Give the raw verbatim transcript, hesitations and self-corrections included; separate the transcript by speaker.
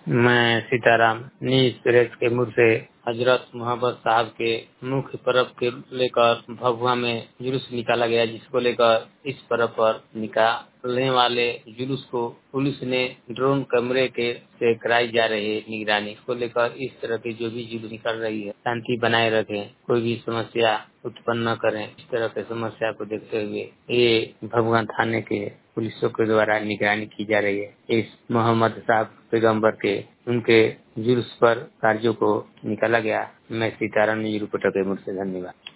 Speaker 1: मैं Sitaram news press के मुँह से हजरत मोहम्मद साहब के मुख्य पर्व के लेकर भभुआ में जुलूस निकाला गया, जिसको लेकर इस पर्व पर निकालने वाले जुलूस को पुलिस ने ड्रोन कैमरे के से कराई जा रही है निगरानी। इसको लेकर इस तरह की जो भी जुलूस निकल रही है, शांति बनाए रखें, कोई भी समस्या उत्पन्न न करें। इस तरह की समस्या को देखते हुए ये भभुआ थाने के पुलिसों के द्वारा निगरानी की जा रही है। इस मोहम्मद साहब पैगम्बर के उनके जुलूस पर कार्यों को निकाला गया। मैं सीताराम न्यूज रिपोर्टर के मुझसे धन्यवाद।